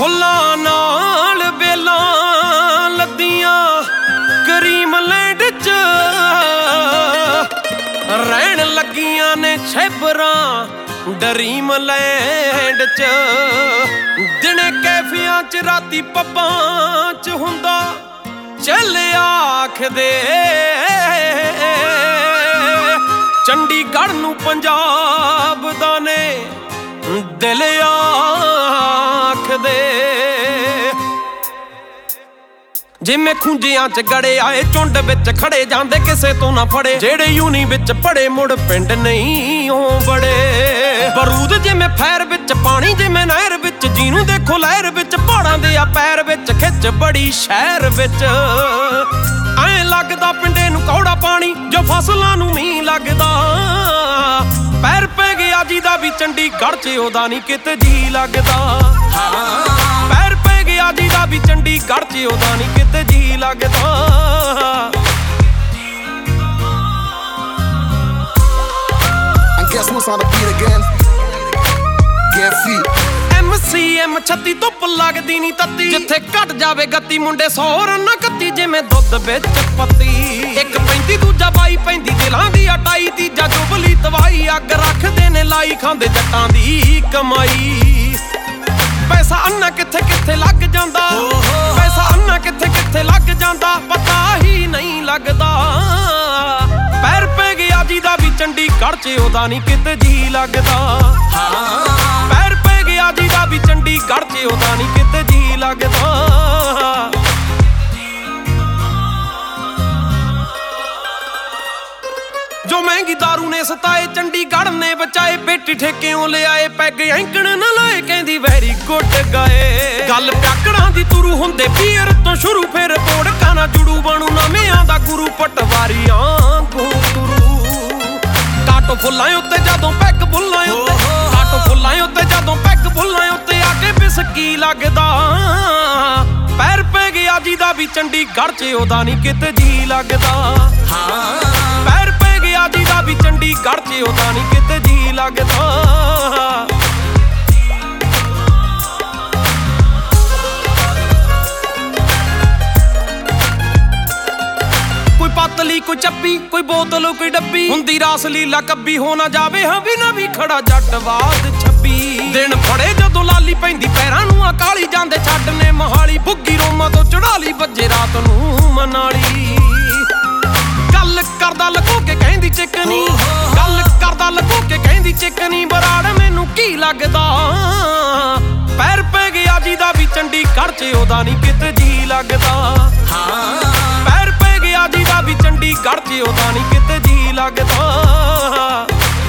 ਫੁੱਲਾਂ ਨਾਲ ਬੇਲਾਂ ਲੱਦੀਆਂ cream land 'ਚ ਰਹਿਣ ਲੱਗੀਆਂ ਨੇ ਸ਼ੈਬਰਾਂ ਡਰੀਮ ਲੈਂਡ 'ਚ। ਦਿਨੇ ਕੈਫਿਆਂ 'ਚ ਰਾਤੀ ਪੱਬਾਂ 'ਚ ਹੁੰਦਾ ਚੱਲ ਆਖਦੇ ਚੰਡੀਗੜ੍ਹ ਨੂੰ ਪੰਜਾਬ ਦਾ ਨੇ ਦਿਲ ਆਖਦੇ। ਜਿਵੇਂ ਖੁੰਝਿਆਂ 'ਚ ਗੜੇ ਆਏ ਝੁੰਡ ਵਿੱਚ ਖੜੇ ਜਾਂਦੇ ਕਿਸੇ ਤੋਂ ਨਾ ਫੜੇ। ਜਿਹੜੇ ਯੂਨੀ ਵਿੱਚ ਪੜੇ ਮੁੜ ਪਿੰਡ ਨਹੀਂ ਉਹ ਬੜੇ। ਬਰੂਦ ਜਿਵੇਂ ਫੈਰ ਵਿੱਚ ਪਾਣੀ ਜਿਵੇਂ ਨਹਿਰ ਵਿੱਚ ਜਿਹਨੂੰ ਦੇਖੋ ਲਹਿਰ ਵਿੱਚ ਪਹਾੜਾਂ ਦੇ ਆ ਪੈਰ ਵਿੱਚ ਖਿੱਚ ਬੜੀ ਸ਼ਹਿਰ ਵਿੱਚ। ਐਂ ਲੱਗਦਾ ਪਿੰਡੇ ਨੂੰ ਕੌੜਾ ਪਾਣੀ ਜੋ ਫਸਲਾਂ ਨੂੰ ਮੀਂਹ ਲੱਗਦਾ। ਪੈਰ ਪੈ ਗਿਆ ਜਿਹਦਾ ਵੀ ਚੰਡੀਗੜ੍ਹ 'ਚ ਉਹਦਾ ਨਹੀਂ ਕਿਤੇ ਜੀ ਲੱਗਦਾ। ਪੈਰ ਪੈ ਗਿਆ ਜਿਹਦਾ ਵੀ ਚੰਡੀਗੜ੍ਹ 'ਚ ਉਹਦਾ ਨਹੀਂ ਕਿਤੇ ਜੀ ਲੱਗਦਾ। MCM 36 ਧੁੱਪ ਲੱਗਦੀ ਨੀ ਤੱਤੀ ਜਿੱਥੇ ਘਟ ਜਾਵੇ ਗੱਤੀ ਮੁੰਡੇ 100 ਰੰਨਾ ਕੱਤੀ ਜਿਵੇਂ ਦੁੱਧ ਵਿੱਚ ਪੱਤੀ। ਇੱਕ 35 ਦੂਜਾ 22 ਪੈਂਦੀ ਦਿਲਾਂ ਦੀ ਅਟਾਈ ਤੀਜਾ ਜੁਬਲੀ ਤਵਾਈ ਅੱਗ ਰੱਖਦੇ ਨੇ ਲਾਈ ਖਾਂਦੇ ਜੱਟਾਂ ਦੀ ਕਮਾਈ। ਪੈਸਾ ਅੰਨਾ ਕਿੱਥੇ ਕਿੱਥੇ ਲੱਗ ਜਾਂਦਾ ਪੈਸਾ ਅੰਨਾ ਕਿੱਥੇ ਕਿੱਥੇ ਲੱਗ ਜਾਂਦਾ ਪਤਾ ਹੀ ਨਹੀਂ ਲੱਗਦਾ। ਪੈਰ ਪੈ ਗਿਆ ਜਿਹਦਾ ਵੀ ਚੰਡੀਗੜ੍ਹ 'ਚ ਉਹਦਾ ਨਹੀਂ ਕਿਤੇ ਜੀ ਲੱਗਦਾ। ਪੈਰ ਪੈ ਗਿਆ ਜਿਹਦਾ ਵੀ ਚੰਡੀਗੜ੍ਹ 'ਚ ਉਹਦਾ ਨਹੀਂ ਕਿਤੇ ਜੀ ਲੱਗਦਾ। ਜੋ ਮਹਿੰਗੀ ਦਾਰੂ ਨੇ ਸਤਾਏ ਚੰਡੀਗੜ੍ਹ ਨੇ ਬਚਾਏ। ਬੇਟੀ ਠੇਕਿਓਂ ਲਿਆਏ ਪੈਗ ਐਂਕਣ ਨਾ ਲਾਏ ਕਹਿੰਦੀ ਵੈਰੀ ਗੁੱਡ ਗਏ। ਗੱਲ ਪਿਆਕੜਾਂ ਦੀ ਤੁਰੂ ਹੁੰਦੇ ਪੀਰ ਤੋਂ ਸ਼ੁਰੂ ਫਿਰ ਕੋੜਕਾਂ ਨਾਲ ਜੁੜੂ ਬਣੂ ਨਵਿਆਂ ਦਾ ਗੁਰੂ ਪਟਵਾਰੀਆਂ ਗੁਰੂ। ਕਾਟੋ ਫੁੱਲਾਂ ਉੱਤੇ ਜਦੋਂ ਪੈਗ ਬੁੱਲਾਂ ਉੱਤੇ ਕਾਟੋ ਫੁੱਲਾਂ ਉੱਤੇ ਜਦੋਂ ਪੈਗ ਬੁੱਲਾਂ ਉੱਤੇ ਆ ਕੇ ਬਿਸਕੀ ਲੱਗਦਾ। ਪੈਰ ਪੈ ਗਿਆ ਜਿਹਦਾ ਵੀ ਚੰਡੀਗੜ੍ਹ 'ਚ ਉਹਦਾ ਨਹੀਂ ਕਿਤੇ ਜੀ ਲੱਗਦਾ। ਪੈਰ ਪੈ ਗਿਆ ਜਿਹਦਾ ਵੀ ਚੰਡੀਗੜ੍ਹ 'ਚ ਉਹਦਾ ਨਹੀਂ ਕਿਤੇ ਜੀ ਲੱਗਦਾ। ਕੋਈ ਪਤਲੀ ਕੋਈ ਚੱਪੀ ਕੋਈ ਬੋਤਲ ਕੋਈ ਡੱਬੀ ਹੁੰਦੀ ਰਾਸ ਲੀਲਾ ਕੱਬੀ ਹੋ ਨਾ ਜਾਵੇ ਹਵੀ ਨਾ ਵੀ ਖੜਾ ਜੱਟਵਾਦ 26 ਦਿਨ ਫੜੇ ਜਦੋਂ ਲਾਲੀ ਪੈਂਦੀ ਪੈਰਾਂ ਨੂੰ ਆ ਕਾਲੀ ਜਾਂਦੇ ਛੱਡਨੇ ਮਹਾਲੀ। ਬੁੱਗੀ ਰੋਮਾਂ ਤੋਂ ਚੜਾ ਲਈ ਵੱਜੇ ਰਾਤ ਨੂੰ ਮਨਾਲੀ। ਗੱਲ ਕਰਦਾ ਲਕੋ ਕੇ ਕਹਿੰਦੀ ਚਿਕਨੀ ਗੱਲ ਕਰਦਾ ਲਕੋ ਕੇ ਕਹਿੰਦੀ ਚਿਕਨੀ ਬਰਾੜ ਮੈਨੂੰ ਕੀ ਲੱਗਦਾ। ਪੈਰ ਪੈ ਗਿਆ ਜਿਹਦਾ ਵੀ ਚੰਡੀਗੜ੍ਹ 'ਚ ਉਹਦਾ ਨਹੀਂ ਕਿਤੇ ਜੀ ਲੱਗਦਾ। ਪੈਰ ਪੈ ਗਿਆ ਜਿਹਦਾ ਵੀ ਚੰਡੀਗੜ੍ਹ 'ਚ ਉਹਦਾ ਨਹੀਂ ਕਿਤੇ ਜੀ ਲੱਗਦਾ।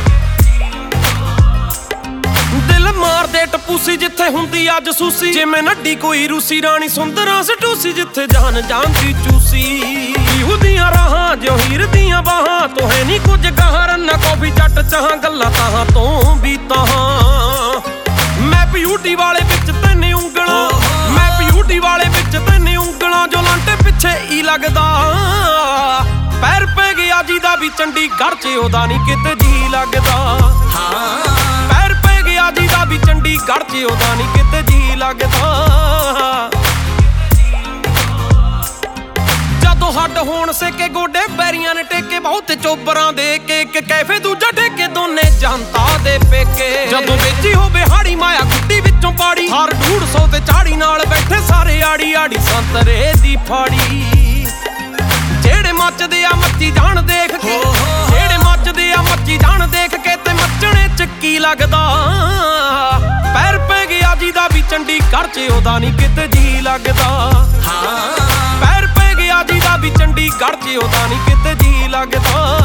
ਦਿਲ ਮਾਰਦੇ ਟਪੂਸੀ ਜਿੱਥੇ ਹੁੰਦੀ ਅੱਜ ਸੂਸੀ ਜਿਵੇਂ ਨੱਡੀ ਕੋਈ ਰੂਸੀ ਰਾਣੀ ਸੁੰਦਰਾਂ ਸਟੂਸੀ ਜਿੱਥੇ ਜਾਨ ਜਾਂਦੀ ਚੂਸੀ। ਉਹਦੀਆਂ ਰਾਹਾਂ ਜੋ ਹੀਰ ਦੀਆਂ ਬਾਹਾਂ ਤੋਂ ਹੈ ਨੀ ਕੁਝ ਗਾਹਾਂ ਰੰਨਾ ਕੌਫੀ ਜੱਟ ਚਾਹਾਂ ਗੱਲਾਂ ਤਾਹਾਂ ਤੋਂ ਵੀ ਤਾਹਾਂ। ਮੈਂ ਬਿਊਟੀ ਵਾਲੇ ਵਿੱਚ ਤੈਨੇ ਉਂਗਲਾਂ ਮੈਂ ਬਿਊਟੀ ਵਾਲੇ ਵਿੱਚ ਤੈਨੇ ਉਂਗਲਾਂ ਜੋ ਲਾਂਟੇ ਪਿੱਛੇ ਹੀ ਲੱਗਦਾ। ਪੈਰ ਪੈ ਗਿਆ ਜਿਹਦਾ ਵੀ ਚੰਡੀਗੜ੍ਹ 'ਚ ਉਹਦਾ ਨਹੀਂ ਕਿਤੇ ਜੀ ਲੱਗਦਾ। ਪੈਰ ਪੈ ਗਿਆ ਜਿਹਦਾ ਵੀ ਚੰਡੀਗੜ੍ਹ 'ਚ ਉਹਦਾ ਨਹੀਂ ਕਿਤੇ ਜੀ ਲੱਗਦਾ। ਜਦੋਂ ਹੱਡ ਹੋਣ ਸੇਕੇ ਗੋਡੇ ਬੈਰੀਆਂ ਨੇ ਟੇਕੇ ਬਹੁਤੇ ਚੋਬਰਾਂ ਦੇ ਕੇ ਇੱਕ ਕੈਫੇ ਦੂਜਾ ਠੇਕੇ ਦੋਨੇ ਜਨਤਾ ਦੇ ਪੇਕੇ। ਜਦੋਂ ਵੇਚੀ ਹੋਵੇ ਹਾੜੀ ਮਾਇਆ ਗੁੱਡੀ ਵਿੱਚੋਂ ਪਾੜੀ ਹਰ 150 ਤੇ ਚਾੜੀ ਨਾਲ ਬੈਠੇ ਸਾਰੇ ਆੜੀ ਆੜੀ ਸੰਤਰੇ ਦੀ ਫਾੜੀ। ਜਿਹੜੇ ਮੱਚਦੇ ਆ ਮੱਚੀ ਜਾਣ ਦੇਖ ਕੇ ਜਿਹੜੇ ਮੱਚਦੇ ਆ ਮੱਚੀ ਜਾਣ ਦੇਖ ਕੇ ਤੇ ਮੱਚਣੇ 'ਚ ਕੀ ਲੱਗਦਾ। ਪੈਰ ਪੈ ਗਿਆ ਜਿਹਦਾ ਵੀ ਚੰਡੀਗੜ੍ਹ 'ਚ ਉਹਦਾ ਨਹੀਂ ਕਿਤੇ ਜੀ ਲੱਗਦਾ। ਪੈਰ ਪੈ ਗਿਆ ਜਿਹਦਾ ਵੀ ਚੰਡੀਗੜ੍ਹ 'ਚ ਉਹਦਾ ਨਹੀਂ ਕਿਤੇ ਜੀ ਲੱਗਦਾ।